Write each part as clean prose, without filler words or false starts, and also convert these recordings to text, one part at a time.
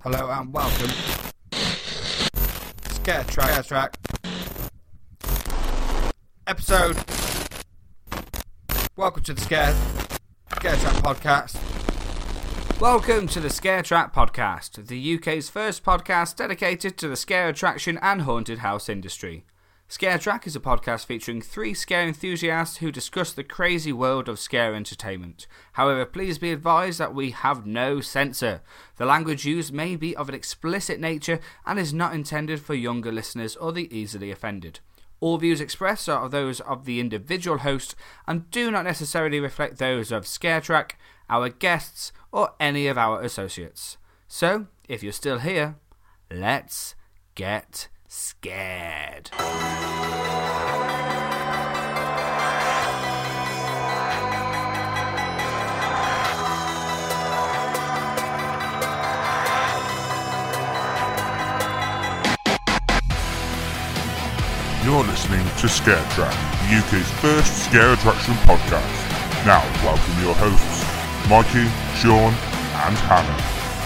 Hello and welcome. Scare Track. Episode. Welcome to the Scare Track podcast. Welcome to the Scare Track podcast, the UK's first podcast dedicated to the scare attraction and haunted house industry. Scare Track is a podcast featuring three scare enthusiasts who discuss the crazy world of scare entertainment. However, please be advised that we have no censor. The language used may be of an explicit nature and is not intended for younger listeners or the easily offended. All views expressed are those of the individual host and do not necessarily reflect those of Scare Track, our guests, or any of our associates. So, if you're still here, let's get scared. You're listening to Scare Track, the UK's first scare attraction podcast. Now, welcome your hosts, Mikey, Sean, and Hannah.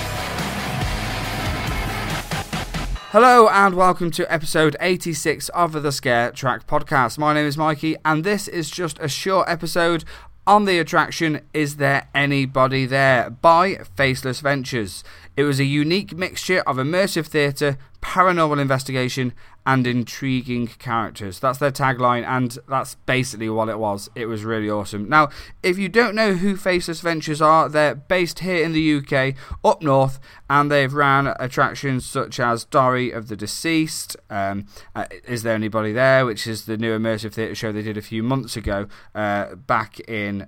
Hello and welcome to episode 86 of the Scare Track podcast. My name is Mikey and this is just a short episode on the attraction Is There Anybody There by Faceless Ventures. It was a unique mixture of immersive theatre, paranormal investigation and intriguing characters. That's their tagline and that's basically what it was. It was really awesome. Now, if you don't know who Faceless Ventures are, they're based here in the UK, up north, and they've ran attractions such as Diary of the Deceased, Is There Anybody There, which is the new immersive theatre show they did a few months ago, back in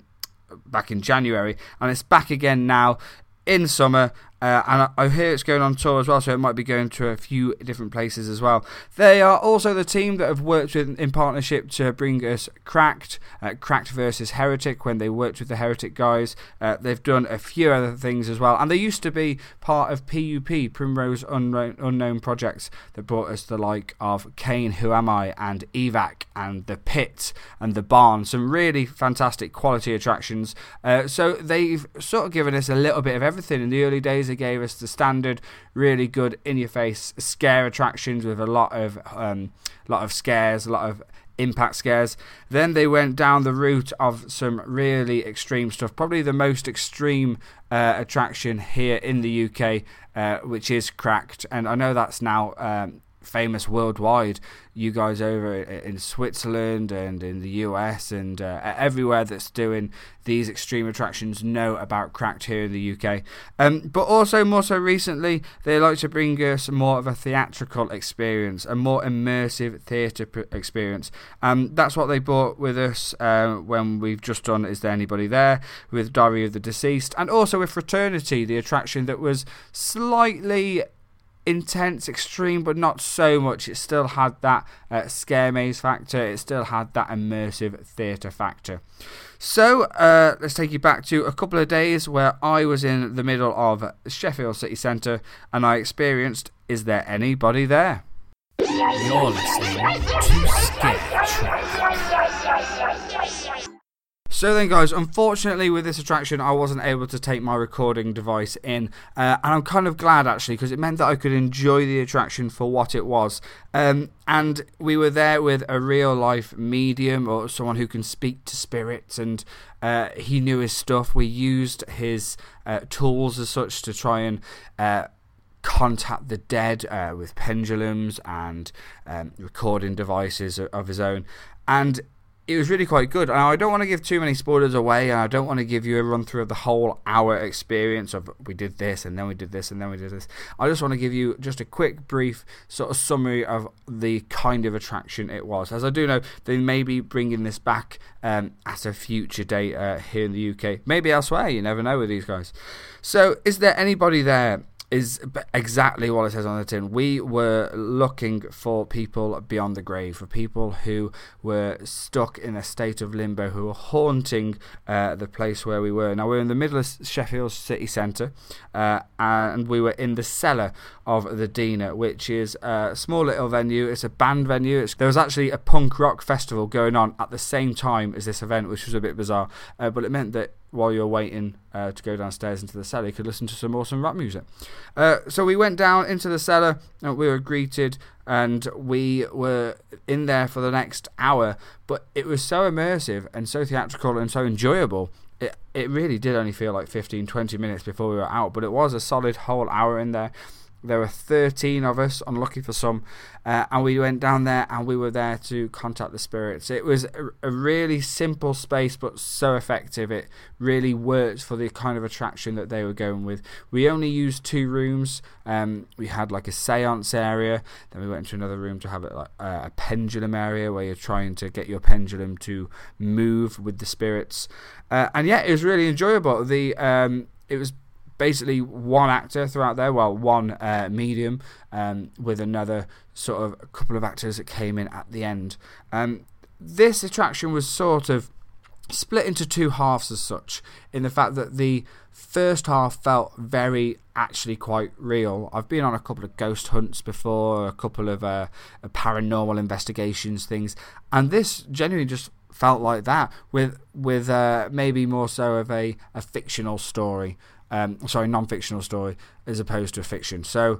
January, and it's back again now in summer, and I hear it's going on tour as well, so it might be going to a few different places as well. They are also the team that have worked with in partnership to bring us Cracked versus Heretic, when they worked with the Heretic guys. They've done a few other things as well, and they used to be part of PUP, Primrose Unknown Projects, that brought us the like of Kane, Who Am I, and Evac, and The Pit, and The Barn, some really fantastic quality attractions. So they've sort of given us a little bit of everything. In the early days, they gave us the standard, really good, in-your-face scare attractions with a lot of scares, a lot of impact scares. Then they went down the route of some really extreme stuff. Probably the most extreme attraction here in the UK, which is Cracked, and I know that's now famous worldwide. You guys over in Switzerland and in the US and everywhere that's doing these extreme attractions know about Cracked here in the UK. But also, more so recently, they like to bring us more of a theatrical experience, a more immersive theatre experience. That's what they brought with us when we've just done Is There Anybody There, with Diary of the Deceased, and also with Fraternity, the attraction that was slightly intense, extreme, but not so much. It still had that scare maze factor. It still had that immersive theatre factor. So let's take you back to a couple of days where I was in the middle of Sheffield City Centre and I experienced Is There Anybody There? You're listening to Scare Track. So then, guys, unfortunately with this attraction I wasn't able to take my recording device in, and I'm kind of glad actually, because it meant that I could enjoy the attraction for what it was. And we were there with a real life medium, or someone who can speak to spirits, and he knew his stuff. We used his tools as such to try and contact the dead with pendulums and recording devices of his own, and it was really quite good. Now, I don't want to give too many spoilers away, and I don't want to give you a run through of the whole hour experience of we did this and then we did this and then we did this. I just want to give you just a quick, brief sort of summary of the kind of attraction it was. As I do know, they may be bringing this back at a future date here in the UK. Maybe elsewhere, you never know with these guys. So, Is There Anybody There? Is exactly what it says on the tin. We were looking for people beyond the grave, for people who were stuck in a state of limbo, who were haunting the place where we were. Now, we're in the middle of Sheffield City Centre, and we were in the cellar of the Dina, which is a small little venue. It's a band venue. There was actually a punk rock festival going on at the same time as this event, which was a bit bizarre, but it meant that while you're waiting to go downstairs into the cellar, you could listen to some awesome rap music. So we went down into the cellar, and we were greeted, and we were in there for the next hour. But it was so immersive and so theatrical and so enjoyable. It really did only feel like 15-20 minutes before we were out, but it was a solid whole hour in there. There were 13 of us, unlucky for some, and we went down there and we were there to contact the spirits. It was a really simple space, but so effective. It really worked for the kind of attraction that they were going with. We only used 2 rooms. We had like a seance area, then we went into another room to have a pendulum area where you're trying to get your pendulum to move with the spirits. And yeah, it was really enjoyable. It was basically one actor throughout there, one medium, with another sort of a couple of actors that came in at the end. This attraction was sort of split into 2 halves as such, in the fact that the first half felt very actually quite real. I've been on a couple of ghost hunts before, a couple of paranormal investigations things, and this genuinely just felt like that, with maybe more so of a fictional story. Non-fictional story as opposed to a fiction. So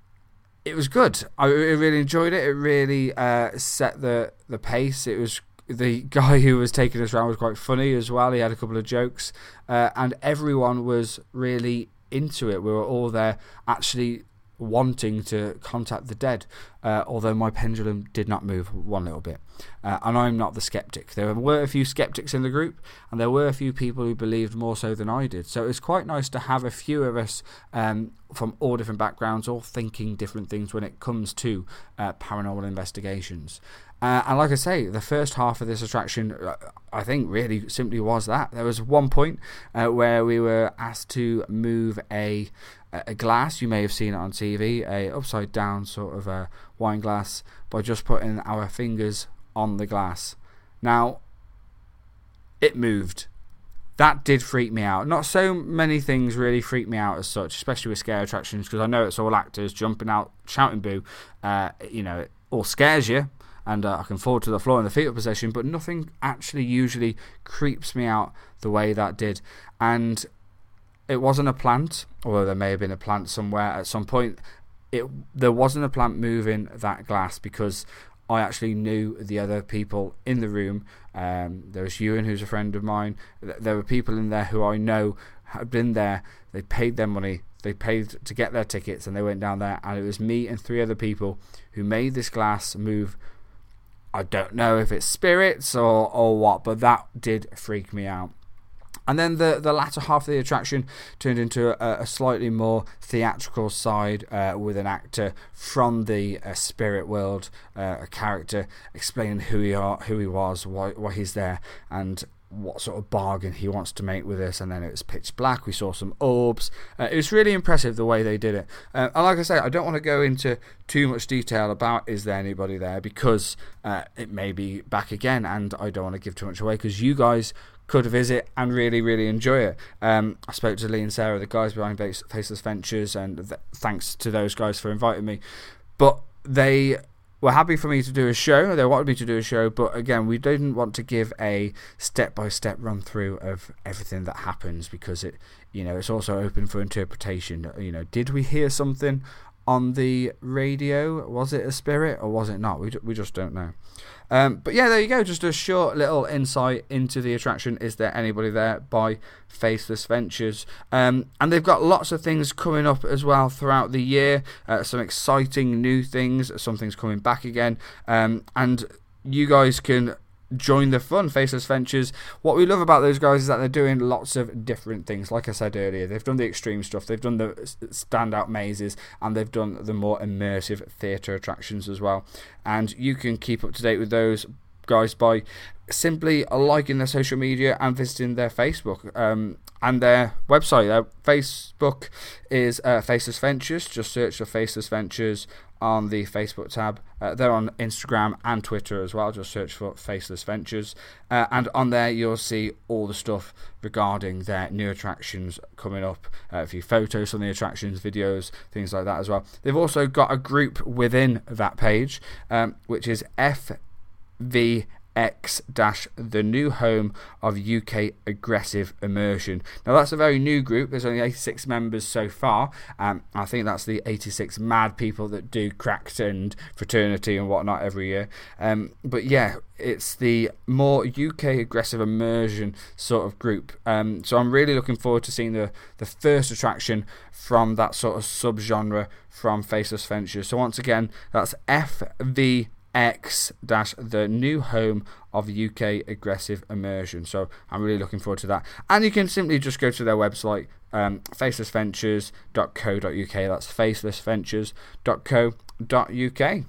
it was good. I really enjoyed it. It really set the pace. It was, the guy who was taking us around was quite funny as well. He had a couple of jokes, and everyone was really into it. We were all there actually wanting to contact the dead, although my pendulum did not move one little bit, and I'm not the skeptic. There were a few skeptics in the group, and there were a few people who believed more so than I did, so it was quite nice to have a few of us from all different backgrounds, all thinking different things when it comes to paranormal investigations. And like I say, the first half of this attraction, I think, really simply was that. There was one point where we were asked to move a glass. You may have seen it on TV, a upside down sort of a wine glass, by just putting our fingers on the glass. Now, it moved. That did freak me out. Not so many things really freak me out as such, especially with scare attractions, because I know it's all actors jumping out, shouting boo. It all scares you, and I can fall to the floor in the fetal position, but nothing actually usually creeps me out the way that did. And it wasn't a plant, although there may have been a plant somewhere at some point. There wasn't a plant moving that glass, because I actually knew the other people in the room. There was Ewan, who's a friend of mine. There were people in there who I know had been there. They paid their money. They paid to get their tickets, and they went down there. And it was me and 3 other people who made this glass move. I don't know if it's spirits or what, but that did freak me out. And then the latter half of the attraction turned into a slightly more theatrical side, with an actor from the spirit world, a character explaining who he was, why he's there, and what sort of bargain he wants to make with us. And then it was pitch black. We saw some orbs. It was really impressive the way they did it. And like I say, I don't want to go into too much detail about is there anybody there, because it may be back again, and I don't want to give too much away, because you guys could visit and really, really enjoy it. I spoke to Lee and Sarah, the guys behind Faceless Ventures, and thanks to those guys for inviting me. But they were happy for me to do a show. They wanted me to do a show, but again, we didn't want to give a step-by-step run-through of everything that happens, because it's also open for interpretation. Did we hear something on the radio? Was it a spirit or was it not? We just don't know. But yeah, there you go. Just a short little insight into the attraction Is There Anybody There by Faceless Ventures. And they've got lots of things coming up as well throughout the year. Some exciting new things. Some things coming back again. And you guys can join the fun. Faceless Ventures, what we love about those guys is that they're doing lots of different things. Like I said earlier, they've done the extreme stuff, they've done the standout mazes, and they've done the more immersive theatre attractions as well. And you can keep up to date with those guys by simply liking their social media and visiting their Facebook and their website. Their Facebook is Faceless Ventures. Just search for Faceless Ventures on the Facebook tab. They're on Instagram and Twitter as well. Just search for Faceless Ventures. And on there you'll see all the stuff regarding their new attractions coming up. A few photos from the attractions, videos, things like that as well. They've also got a group within that page, which is FVS the new home of UK aggressive immersion. Now that's a very new group. There's only 86 members so far. I think that's the 86 mad people that do Cracked and Fraternity and whatnot every year. But yeah, it's the more UK aggressive immersion sort of group. So I'm really looking forward to seeing the first attraction from that sort of subgenre from Faceless Ventures. So once again, that's FVX the new home of UK aggressive immersion. So I'm really looking forward to that. And you can simply just go to their website, facelessventures.co.uk. That's facelessventures.co.uk.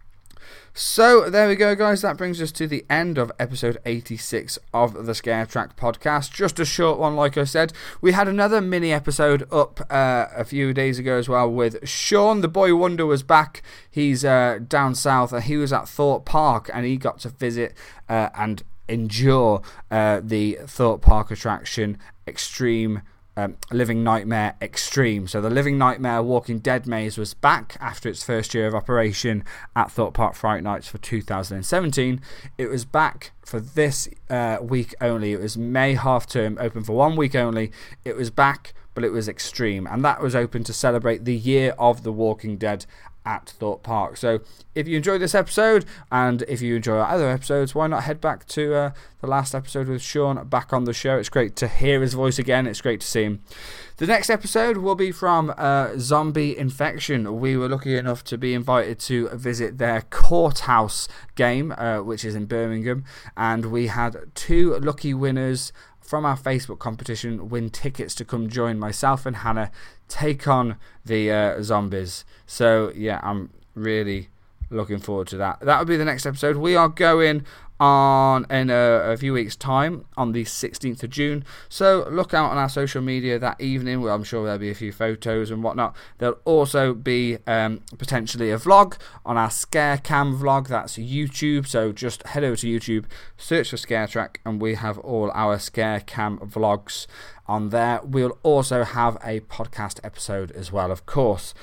So there we go, guys. That brings us to the end of episode 86 of the Scare Track podcast. Just a short one, like I said. We had another mini episode up a few days ago as well with Sean. The Boy Wonder was back. He's down south, and he was at Thorpe Park, and he got to visit and endure the Thorpe Park attraction Extreme Living Nightmare Extreme. So the Living Nightmare Walking Dead maze was back after its first year of operation at Thorpe Park Fright Nights for 2017. It was back for this week only. It was May half term, open for 1 week only. It was back, but it was extreme, and that was open to celebrate the year of The Walking Dead at Thorpe Park. So if you enjoyed this episode, and if you enjoy our other episodes, why not head back to the last episode with Sean back on the show. It's great to hear his voice again. It's great to see him. The next episode will be from Zombie Infection. We were lucky enough to be invited to visit their Courthouse game, which is in Birmingham, and we had 2 lucky winners from our Facebook competition win tickets to come join myself and Hannah take on the zombies. So yeah, I'm really looking forward to that. That will be the next episode. We are going on in a few weeks' time on the 16th of June. So look out on our social media that evening. Well, I'm sure there'll be a few photos and whatnot. There'll also be potentially a vlog on our Scare Cam vlog. That's YouTube. So just head over to YouTube, search for Scare Track, and we have all our Scare Cam vlogs on there. We'll also have a podcast episode as well, of course,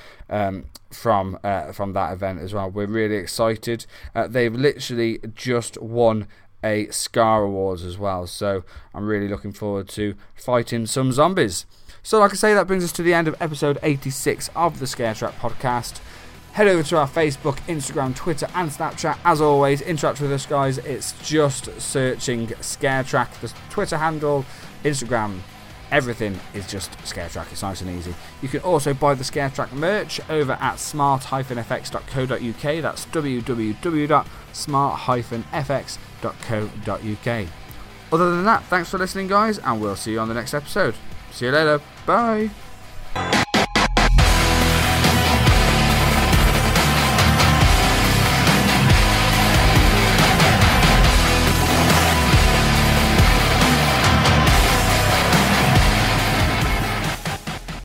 from that event as well. We're really excited. They've literally just won a Scar Awards as well, so I'm really looking forward to fighting some zombies. So like I say, that brings us to the end of episode 86 of the Scare Track podcast. Head over to our Facebook, Instagram, Twitter and Snapchat. As always, interact with us, guys. It's just searching Scare Track. The Twitter handle, Instagram, everything is just Scare Track. It's nice and easy. You can also buy the Scare Track merch over at smart-fx.co.uk. That's www.smart-fx.co.uk. Other than that, thanks for listening, guys, and we'll see you on the next episode. See you later. Bye.